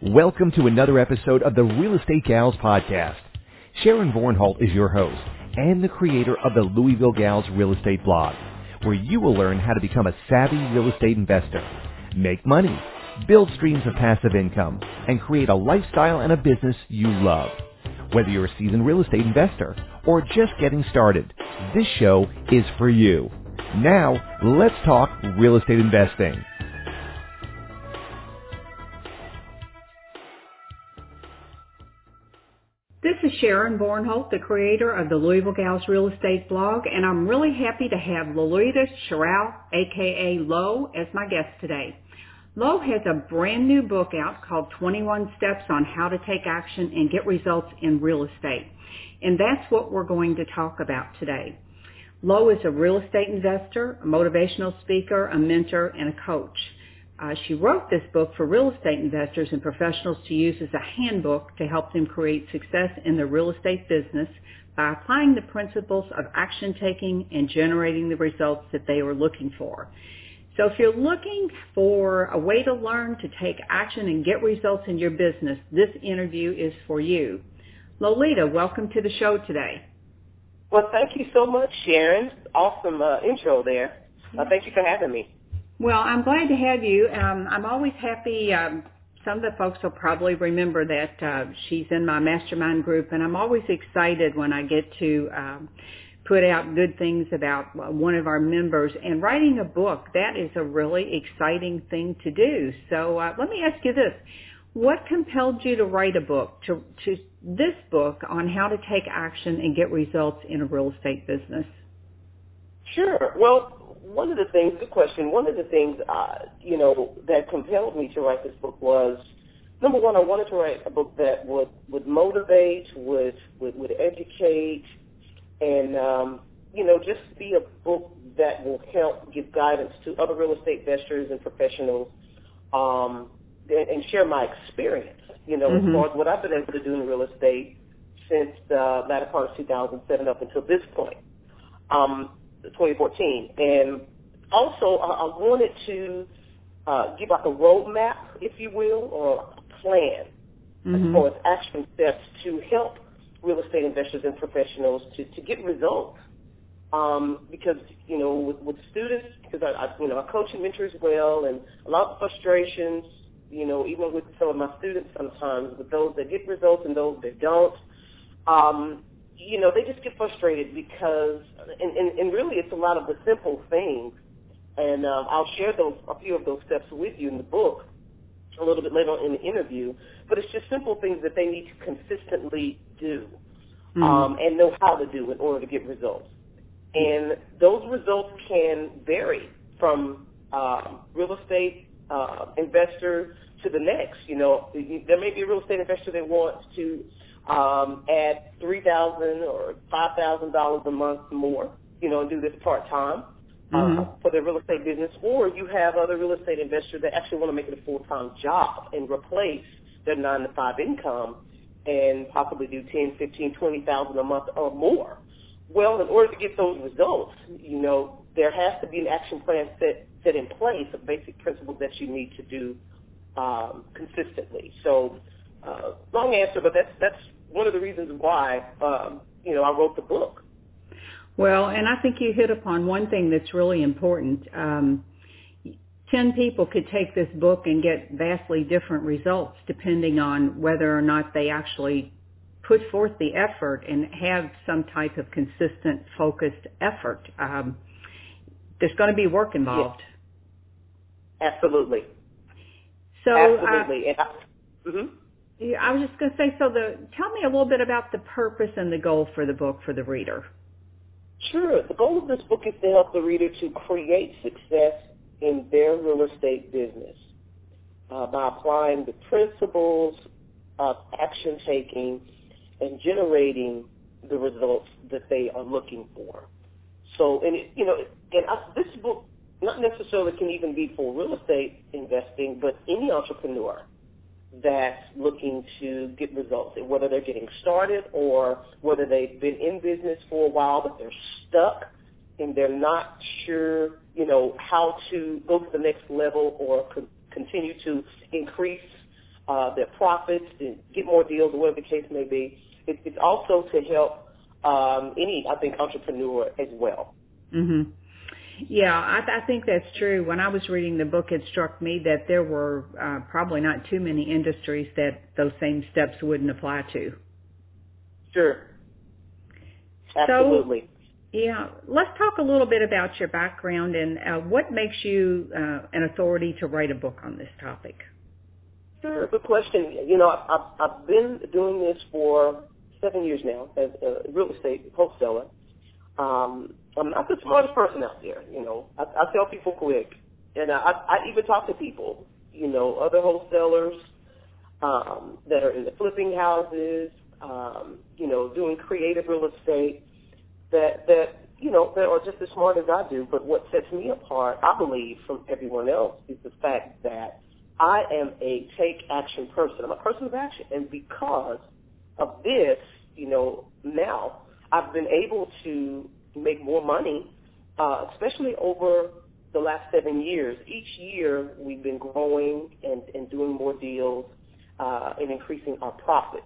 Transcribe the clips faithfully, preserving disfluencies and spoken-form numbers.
Welcome to another episode of the Real Estate Gals podcast. Sharon Vornholt is your host and the creator of the Louisville Gals Real Estate blog, where you will learn how to become a savvy real estate investor, make money, build streams of passive income, and create a lifestyle and a business you love. Whether you're a seasoned real estate investor or just getting started, this show is for you. Now, let's talk real estate investing. This is Sharon Vornholt, the creator of the Louisville Gals Real Estate blog, and I'm really happy to have Lolita Sherrill, aka Lo, as my guest today. Lo has a brand new book out called twenty-one Steps on How to Take Action and Get Results in Real Estate, and that's what we're going to talk about today. Lo is a real estate investor, a motivational speaker, a mentor, and a coach. Uh, she wrote this book for real estate investors and professionals to use as a handbook to help them create success in their real estate business by applying the principles of action taking and generating the results that they are looking for. So if you're looking for a way to learn to take action and get results in your business, this interview is for you. Lolita, welcome to the show today. Well, thank you so much, Sharon. Awesome uh, intro there. Uh, thank you for having me. Well, I'm glad to have you. Um, I'm always happy. Um, some of the folks will probably remember that uh, she's in my mastermind group, and I'm always excited when I get to um, put out good things about one of our members. And writing a book, that is a really exciting thing to do. So uh, let me ask you this. What compelled you to write a book, to, to this book on how to take action and get results in a real estate business? Sure. Well, one of the things, good question, one of the things, uh, you know, that compelled me to write this book was, number one, I wanted to write a book that would, would motivate, would, would, would educate, and, um, you know, just be a book that will help give guidance to other real estate investors and professionals, um, and, and share my experience, you know, mm-hmm. as far as what I've been able to do in real estate since the latter part of two thousand seven up until this point. Um, twenty fourteen, and also I, I wanted to uh, give like a roadmap, if you will, or a plan mm-hmm. as far as action steps to help real estate investors and professionals to, to get results. Um, because you know, with, with students, because I, I you know I coach and mentor as well, and a lot of frustrations, you know, even with some of my students sometimes, with those that get results and those that don't. Um, You know, they just get frustrated because, and, and, and really it's a lot of the simple things, and um, I'll share those a few of those steps with you in the book a little bit later on in the interview, but it's just simple things that they need to consistently do mm-hmm. um, and know how to do in order to get results. And those results can vary from uh, real estate uh, investor to the next. You know, there may be a real estate investor that wants to Um, add three thousand dollars or five thousand dollars a month more, you know, and do this part-time uh, mm-hmm. for their real estate business. Or you have other real estate investors that actually want to make it a full-time job and replace their nine to five income and possibly do ten, fifteen, twenty thousand a month or more. Well, in order to get those results, you know, there has to be an action plan set, set in place of basic principles that you need to do um, consistently. So, uh, long answer, but that's that's one of the reasons why, um, you know, I wrote the book. Well, and I think you hit upon one thing that's really important. Um, ten people could take this book and get vastly different results depending on whether or not they actually put forth the effort and have some type of consistent, focused effort. Um, there's going to be work involved. Yes. Absolutely. So, Absolutely. Uh, and I, mm-hmm. Yeah, I was just going to say, so the, tell me a little bit about the purpose and the goal for the book for the reader. Sure. The goal of this book is to help the reader to create success in their real estate business uh, by applying the principles of action taking and generating the results that they are looking for. So, and it, you know, and I, this book not necessarily can even be for real estate investing, but any entrepreneur that's looking to get results, whether they're getting started or whether they've been in business for a while but they're stuck and they're not sure, you know, how to go to the next level or co- continue to increase uh, their profits, to get more deals, or whatever the case may be. It, it's also to help um, any, I think, entrepreneur as well. Mm-hmm. Yeah, I, I think that's true. When I was reading the book, it struck me that there were uh, probably not too many industries that those same steps wouldn't apply to. Sure. Absolutely. So, yeah, let's talk a little bit about your background and uh, what makes you uh, an authority to write a book on this topic. Sure, good question. You know, I've, I've been doing this for seven years now as a real estate wholesaler. Um, I'm not the smartest person out there, you know. I, I tell people quick, and I, I even talk to people, you know, other wholesalers um, that are in the flipping houses, um, you know, doing creative real estate that, that, you know, that are just as smart as I do. But what sets me apart, I believe, from everyone else is the fact that I am a take-action person. I'm a person of action. And because of this, you know, now I've been able to make more money, uh, especially over the last seven years. Each year we've been growing and, and doing more deals uh, and increasing our profits.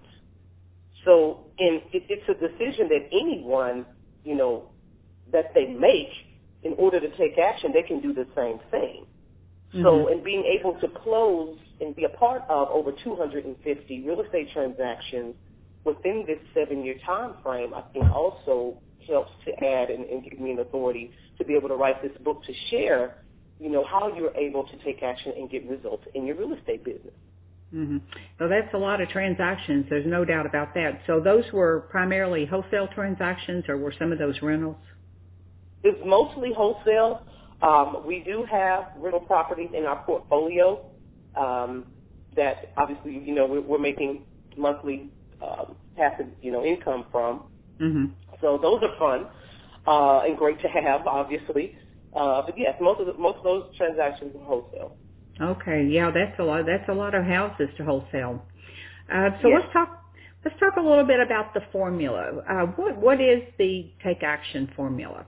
So and it, it's a decision that anyone, you know, that they make in order to take action, they can do the same thing. Mm-hmm. So in being able to close and be a part of over two hundred fifty real estate transactions within this seven-year time frame, I think also helps to add and, and give me an authority to be able to write this book to share, you know, how you're able to take action and get results in your real estate business. Mm-hmm. So that's a lot of transactions. There's no doubt about that. So those were primarily wholesale transactions, or were some of those rentals? It's mostly wholesale. Um, we do have rental properties in our portfolio um, that obviously, you know, we're, we're making monthly um, passive, you know, income from. Mm-hmm. So those are fun uh, and great to have, obviously. Uh, but yes, most of the, most of those transactions are wholesale. Okay, yeah, that's a lot. That's a lot of houses to wholesale. Uh, so yes. let's talk. Let's talk a little bit about the formula. Uh, what what is the Take Action formula?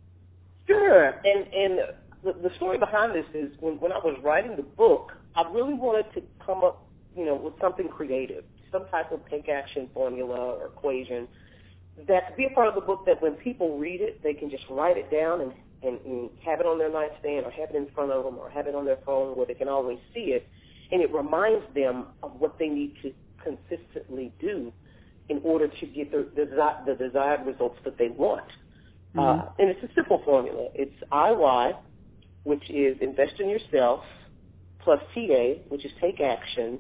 Sure. And and the, the story behind this is when, when I was writing the book, I really wanted to come up, you know, with something creative, some type of Take Action formula or equation that could be a part of the book that when people read it, they can just write it down and, and, and have it on their nightstand or have it in front of them or have it on their phone where they can always see it. And it reminds them of what they need to consistently do in order to get the, the, the desired results that they want. Mm-hmm. Uh, and it's a simple formula. It's I Y, which is invest in yourself, plus T A, which is take action,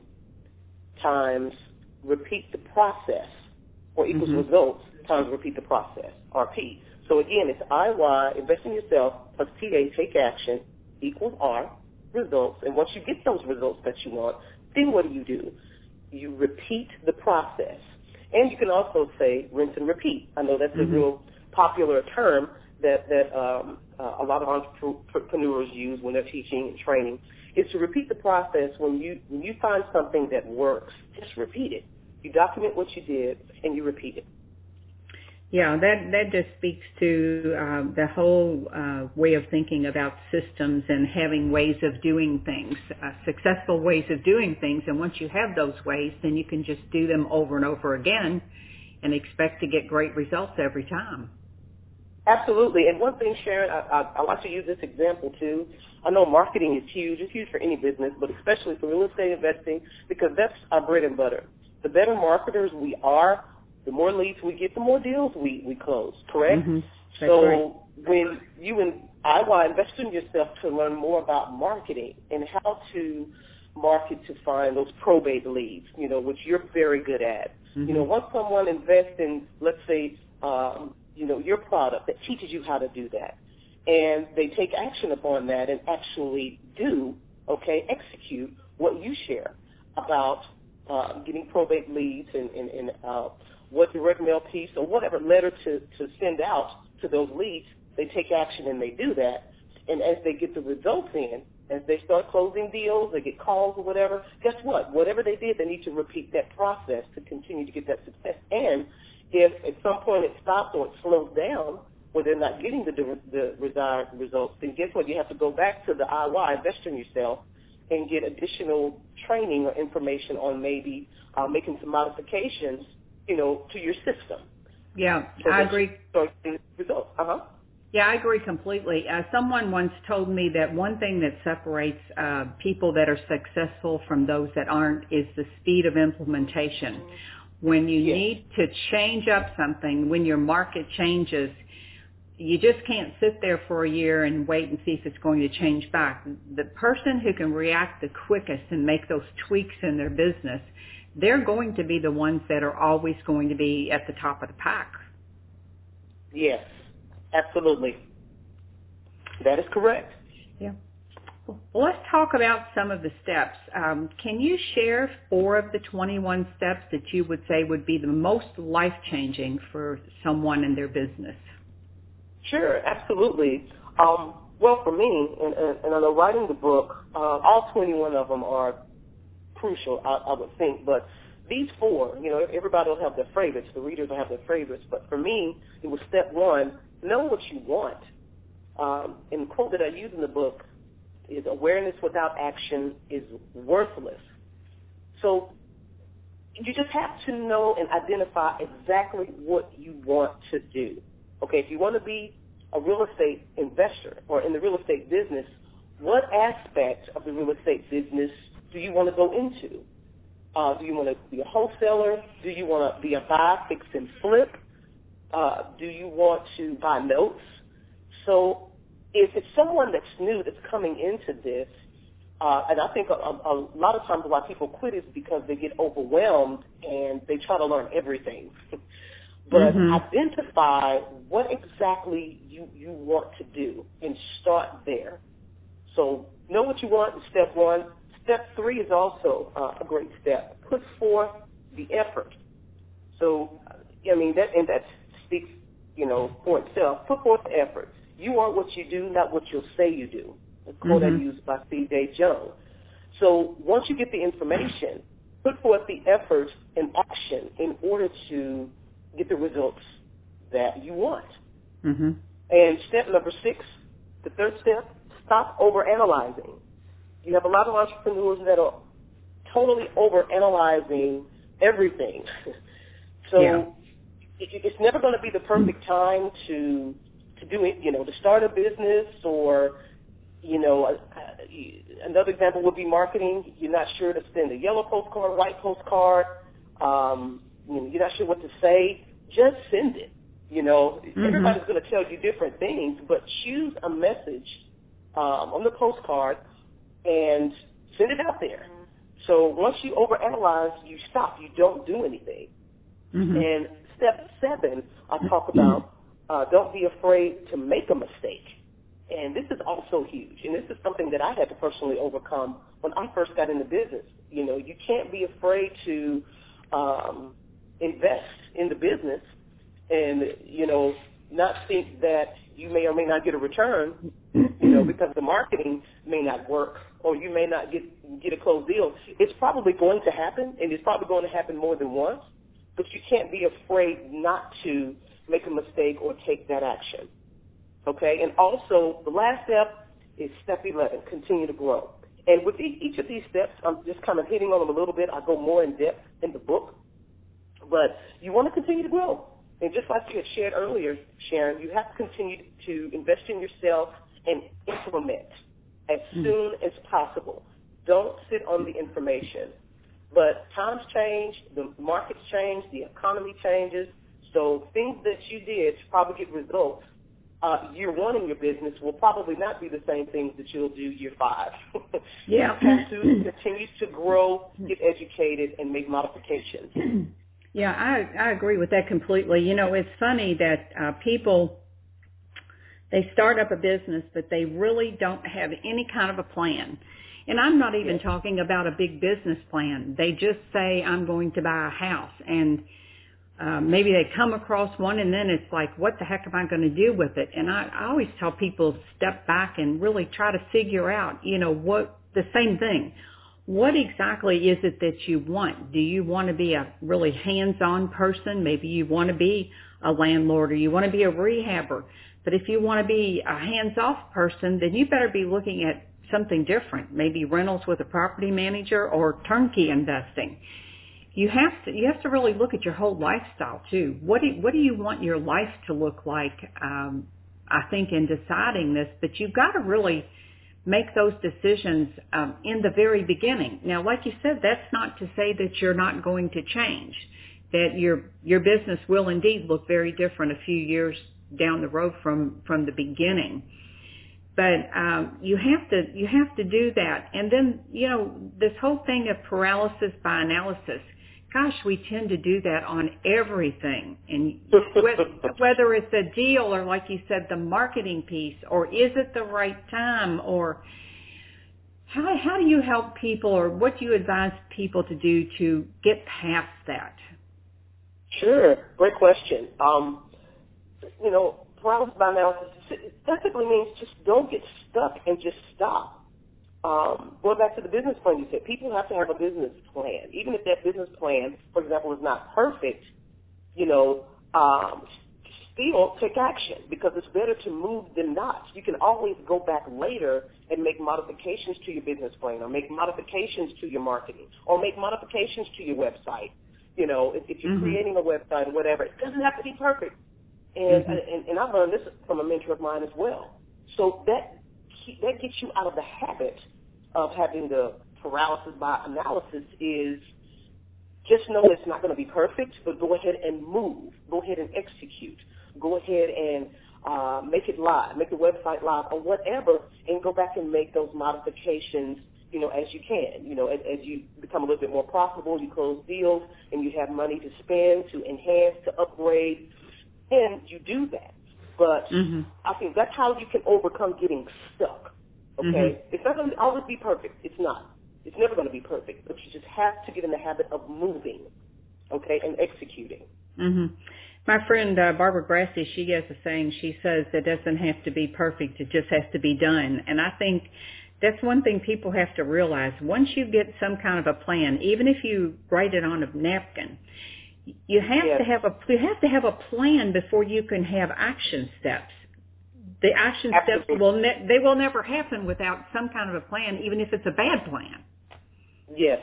times repeat the process, or equals mm-hmm. results, times repeat the process, R P. So again, it's I Y, invest in yourself, plus T A, take action, equals R, results. And once you get those results that you want, then what do you do? You repeat the process. And you can also say rinse and repeat. I know that's mm-hmm. a real popular term that, that um, uh, a lot of entrepreneurs use when they're teaching and training, is to repeat the process. When you when you find something that works, just repeat it. You document what you did, and you repeat it. Yeah, that, that just speaks to uh, the whole uh, way of thinking about systems and having ways of doing things, uh, successful ways of doing things. And once you have those ways, then you can just do them over and over again and expect to get great results every time. Absolutely. And one thing, Sharon, I, I, I like to use this example too. I know marketing is huge. It's huge for any business, but especially for real estate investing, because that's our bread and butter. The better marketers we are, the more leads we get, the more deals we, we close, correct? Mm-hmm. So right. when you and I Y invest in yourself to learn more about marketing and how to market to find those probate leads, you know, which you're very good at. Mm-hmm. You know, once someone invests in, let's say, um, you know, your product that teaches you how to do that, and they take action upon that and actually do, okay, execute what you share about uh, getting probate leads and, and, and uh, what direct mail piece or whatever letter to, to send out to those leads, they take action and they do that. And as they get the results in, as they start closing deals, they get calls or whatever, guess what? Whatever they did, they need to repeat that process to continue to get that success. And if at some point it stops or it slows down where they're not getting the, the desired results, then guess what? You have to go back to the I Y, invest in yourself, and get additional training or information on maybe uh, making some modifications, you know, to your system. Yeah, so I agree. So results. Uh-huh. Yeah, I agree completely. Uh, someone once told me that one thing that separates uh, people that are successful from those that aren't is the speed of implementation. When you yes. need to change up something, when your market changes, you just can't sit there for a year and wait and see if it's going to change back. The person who can react the quickest and make those tweaks in their business, they're going to be the ones that are always going to be at the top of the pack. Yes, absolutely. That is correct. Yeah. Well, let's talk about some of the steps. Um, can you share four of the twenty-one steps that you would say would be the most life-changing for someone in their business? Sure, absolutely. Um, well, for me, and, and, and I know writing the book, uh, all twenty-one of them are crucial, I, I would think. But these four, you know, everybody will have their favorites. The readers will have their favorites. But for me, it was step one, know what you want. Um, and the quote that I use in the book is awareness without action is worthless. So you just have to know and identify exactly what you want to do. Okay, if you want to be a real estate investor or in the real estate business, what aspect of the real estate business do you want to go into? Uh, do you want to be a wholesaler? Do you want to be a buy, fix, and flip? Uh, do you want to buy notes? So if it's someone that's new that's coming into this, uh, and I think a, a, a lot of times why people quit is because they get overwhelmed and they try to learn everything. But mm-hmm. identify what exactly you, you want to do and start there. So know what you want is step one. Step three is also uh, a great step. Put forth the effort. So, I mean, that and that speaks, you know, for itself. Put forth the effort. You are what you do, not what you'll say you do. A quote mm-hmm. I used by C J Jones. So once you get the information, put forth the effort and action in order to get the results that you want. Mm-hmm. And step number six, the third step, stop overanalyzing. You have a lot of entrepreneurs that are totally overanalyzing everything. So yeah. it, it's never going to be the perfect time to to do it, you know, to start a business or, you know, uh, another example would be marketing. You're not sure to send a yellow postcard, white postcard. Um, you know, you're not sure what to say. Just send it. You know, mm-hmm. everybody's going to tell you different things, but choose a message um, on the postcard and send it out there. So once you overanalyze, you stop. You don't do anything. Mm-hmm. And step seven, I talk about uh, don't be afraid to make a mistake. And this is also huge. And this is something that I had to personally overcome when I first got into business. You know, you can't be afraid to um, invest in the business and, you know, not think that you may or may not get a return, you know, because the marketing may not work or you may not get get a closed deal. It's probably going to happen, and it's probably going to happen more than once, but you can't be afraid not to make a mistake or take that action. Okay? And also, the last step is step eleven, continue to grow. And with each of these steps, I'm just kind of hitting on them a little bit. I go more in depth in the book. But you want to continue to grow. And just like you had shared earlier, Sharon, you have to continue to invest in yourself and implement as soon as possible. Don't sit on the information. But times change, the markets change, the economy changes. So things that you did to probably get results uh, year one in your business will probably not be the same things that you'll do year five. Yeah. You have to continue to grow, get educated, and make modifications. Yeah, I, I agree with that completely. You know, it's funny that uh, people, they start up a business, but they really don't have any kind of a plan. And I'm not even yes. talking about a big business plan. They just say, I'm going to buy a house. And uh, maybe they come across one, and then it's like, what the heck am I going to do with it? And I, I always tell people, step back and really try to figure out, you know, what the same thing. What exactly is it that you want? Do you want to be a really hands-on person? Maybe you want to be a landlord or you want to be a rehabber. But if you want to be a hands-off person, then you better be looking at something different, maybe rentals with a property manager or turnkey investing. You have to you have to really look at your whole lifestyle too. What do what do you want your life to look like? Um, I think in deciding this, but you've got to really make those decisions um, in the very beginning. Now, like you said, that's not to say that you're not going to change. That your your business will indeed look very different a few years down the road from from the beginning. But um, you have to you have to do that, and then you know this whole thing of paralysis by analysis. Gosh, we tend to do that on everything, and whether it's a deal or, like you said, the marketing piece, or is it the right time, or how how do you help people, or what do you advise people to do to get past that? Sure, great question. Um, you know, paralysis by analysis basically means just don't get stuck and just stop. Um, going back to the business plan you said, people have to have a business plan. Even if that business plan, for example, is not perfect, you know, um, still take action because it's better to move than not. You can always go back later and make modifications to your business plan or make modifications to your marketing or make modifications to your website. You know, if, if you're mm-hmm. creating a website or whatever, it doesn't have to be perfect. And, mm-hmm. and, and I learned this from a mentor of mine as well. So that that gets you out of the habit of having the paralysis by analysis is just know it's not going to be perfect, but go ahead and move. Go ahead and execute. Go ahead and uh, make it live, make the website live or whatever, and go back and make those modifications, you know, as you can. You know, as, as you become a little bit more profitable, you close deals, and you have money to spend, to enhance, to upgrade, and you do that. But mm-hmm. I think that's how you can overcome getting stuck, okay? Mm-hmm. It's not going to always be perfect. It's not. It's never going to be perfect. But you just have to get in the habit of moving, okay, and executing. Mm-hmm. My friend uh, Barbara Grassi, she has a saying. She says it doesn't have to be perfect. It just has to be done. And I think that's one thing people have to realize. Once you get some kind of a plan, even if you write it on a napkin, You have yes. to have a you have to have a plan before you can have action steps. The action Absolutely. steps will ne- they will never happen without some kind of a plan, even if it's a bad plan. Yes,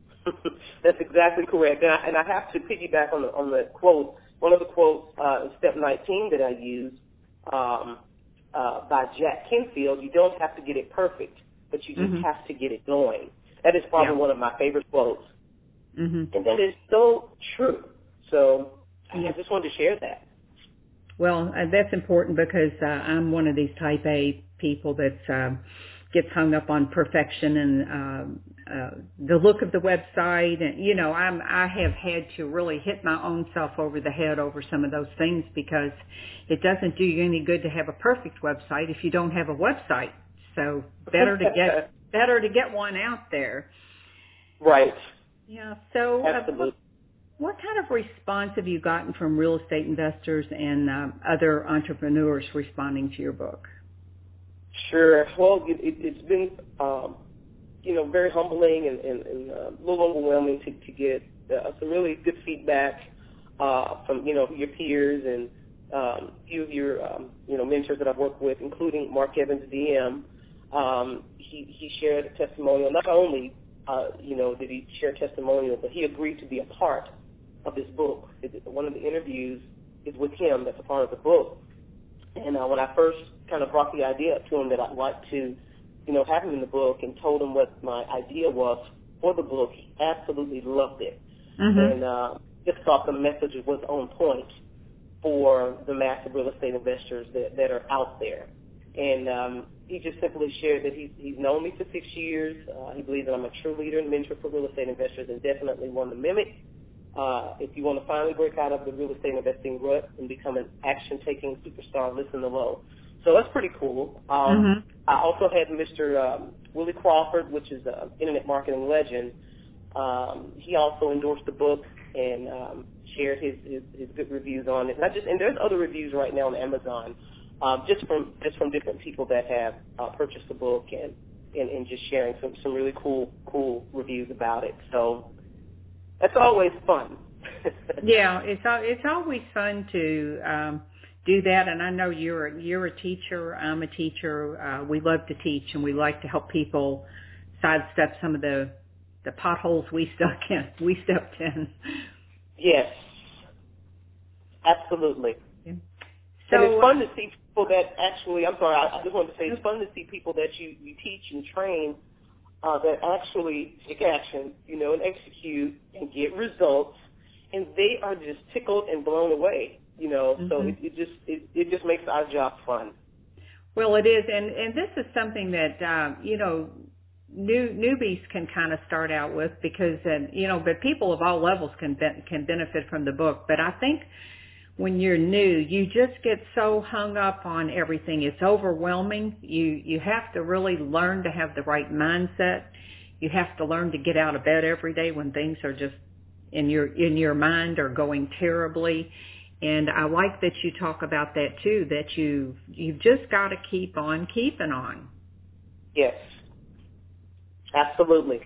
that's exactly correct. And I, and I have to piggyback on the on the quote. One of the quotes uh, in step nineteen that I use um, uh, by Jack Canfield. You don't have to get it perfect, but you just mm-hmm. have to get it going. That is probably yeah. one of my favorite quotes. Mm-hmm. And that is so true. So I just wanted to share that. Well, uh, that's important because uh, I'm one of these type A people that uh, gets hung up on perfection and um, uh, the look of the website. And, you know, I'm, I have had to really hit my own self over the head over some of those things because it doesn't do you any good to have a perfect website if you don't have a website. So better to get better to get one out there. Right. Yeah. So uh, what, what kind of response have you gotten from real estate investors and um, other entrepreneurs responding to your book? Sure. Well, it, it, it's been, um, you know, very humbling and, and, and uh, a little overwhelming to, to get uh, some really good feedback uh, from, you know, your peers and um, a few of your, um, you know, mentors that I've worked with, including Mark Evans, D M. Um, he, he shared a testimonial, not only Uh, you know, did he share testimonial, but he agreed to be a part of this book. It, one of the interviews is with him that's a part of the book. And uh, when I first kind of brought the idea up to him that I'd like to, you know, have him in the book and told him what my idea was for the book, he absolutely loved it. Mm-hmm. And uh, just thought the message was on point for the massive real estate investors that, that are out there. And um, he just simply shared that he's, he's known me for six years. Uh, he believes that I'm a true leader and mentor for real estate investors and definitely one to mimic. Uh, if you want to finally break out of the real estate investing rut and become an action-taking superstar, listen to Low. So that's pretty cool. Um, mm-hmm. I also had Mister Um, Willie Crawford, which is an internet marketing legend. Um, he also endorsed the book and um, shared his, his, his good reviews on it. Not just, and there's other reviews right now on Amazon. Um, just from just from different people that have uh, purchased the book and, and, and just sharing some, some really cool cool reviews about it. So that's always fun. Yeah, it's it's always fun to um, do that. And I know you're you're a teacher. I'm a teacher. Uh, we love to teach, and we like to help people sidestep some of the the potholes we stuck in. We stepped in. Yes, absolutely. Yeah. So, and it's fun uh, to see people that actually. I'm sorry. I, I just wanted to say it's fun to see people that you you teach and train uh, that actually take action, you know, and execute and get results, and they are just tickled and blown away. You know, mm-hmm. so it, it just it, it just makes our job fun. Well, it is, and and this is something that uh, you know new newbies can kind of start out with because uh, you know, but people of all levels can be, can benefit from the book. But I think when you're new, you just get so hung up on everything. It's overwhelming. You you have to really learn to have the right mindset. You have to learn to get out of bed every day when things are just in your in your mind are going terribly. And I like that you talk about that too, that you, you've just got to keep on keeping on. Yes, absolutely.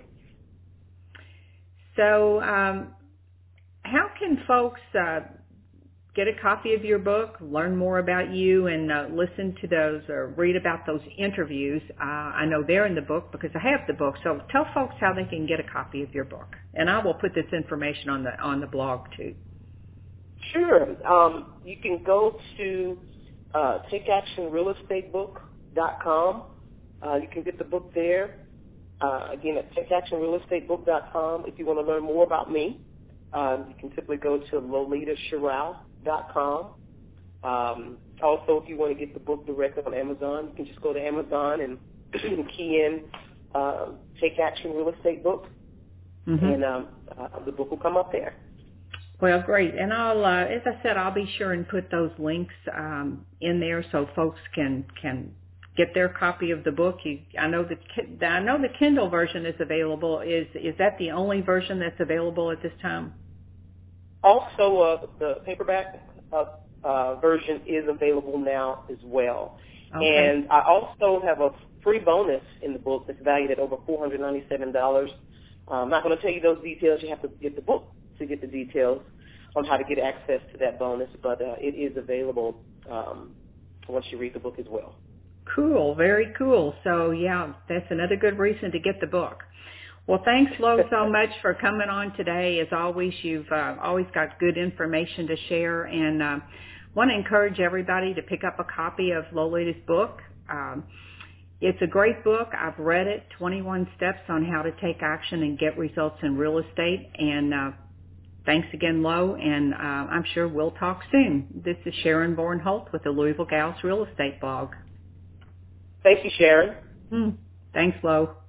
So um, how can folks uh, get a copy of your book, learn more about you, and uh, listen to those or read about those interviews? Uh, I know they're in the book because I have the book. So tell folks how they can get a copy of your book. And I will put this information on the on the blog too. Sure. Um, you can go to uh, take action real estate book dot com. Uh, you can get the book there. Uh, again, at take action real estate book dot com. If you want to learn more about me, um, you can simply go to lolita sherrow dot com. Um, also, if you want to get the book directly on Amazon, you can just go to Amazon and key in uh, Take Action Real Estate Book, mm-hmm. and um, uh, the book will come up there. Well, great. And I'll, uh, as I said, I'll be sure and put those links um, in there so folks can can get their copy of the book. You, I know the I know the Kindle version is available. Is is that the only version that's available at this time? Also, uh, the paperback uh, uh, version is available now as well. Okay. And I also have a free bonus in the book that's valued at over four hundred ninety-seven dollars. I'm not going to tell you those details. You have to get the book to get the details on how to get access to that bonus, but uh, it is available um, once you read the book as well. Cool, very cool. So, yeah, that's another good reason to get the book. Well, thanks, Lo, so much for coming on today. As always, you've uh, always got good information to share, and uh, want to encourage everybody to pick up a copy of Lolita's book. Um, it's a great book. I've read it, twenty-one Steps on How to Take Action and Get Results in Real Estate, and uh, thanks again, Lo, and uh, I'm sure we'll talk soon. This is Sharon Vornholt with the Louisville Gals Real Estate Blog. Thank you, Sharon. Mm. Thanks, Lo.